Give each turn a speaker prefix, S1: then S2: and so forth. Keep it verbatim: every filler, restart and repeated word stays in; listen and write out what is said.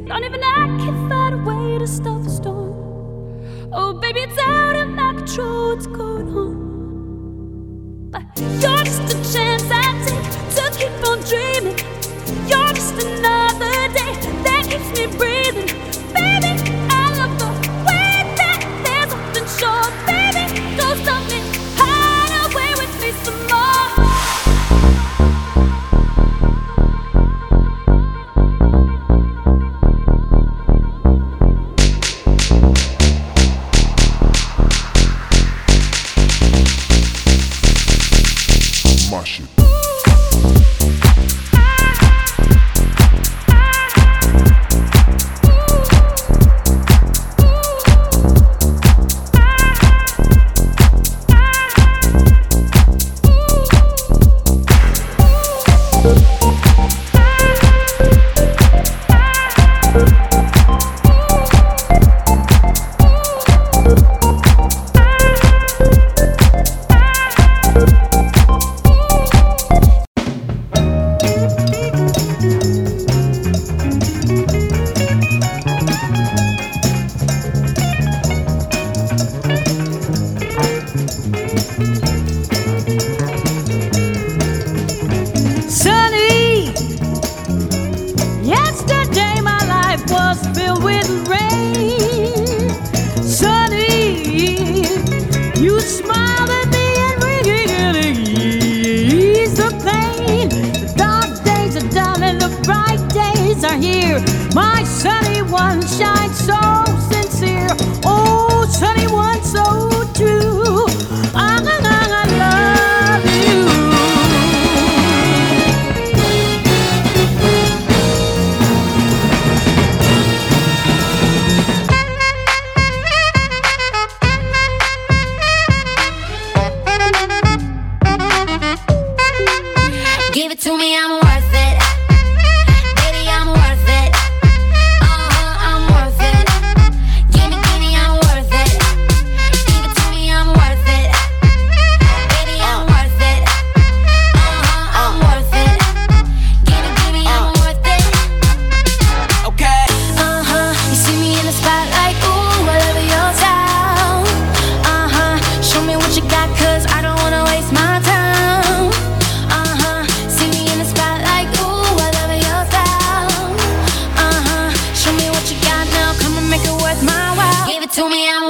S1: Not even I can find a way to stop the storm. Oh baby, it's out of my control what's going on. But you're just a chance I take to keep on dreaming. You're just another day that keeps me breathing. Baby, I love the way that there's nothing short. Baby, don't stop me, hide away with me some more.
S2: My shit.
S3: Yesterday my life was filled with rain. Sunny, you smiled at me and really eased the pain. The dark days are done and the bright days are here. My sunny one shines so sincere. Oh, sunny one so true. I, I, I love you.
S4: Give it to me, I'm worth it. Baby, I'm worth it. Uh-huh, I'm worth it. Give me, give me, I'm worth it. Give it to me, I'm worth it. Baby, I'm worth it. Uh-huh, I'm worth it. Give me, give me, I'm worth it.
S5: Okay.
S4: Uh-huh, you see me in the spotlight, ooh, I love your style. Uh-huh, show me what you got, cause I don't wanna waste my time. To me, I'm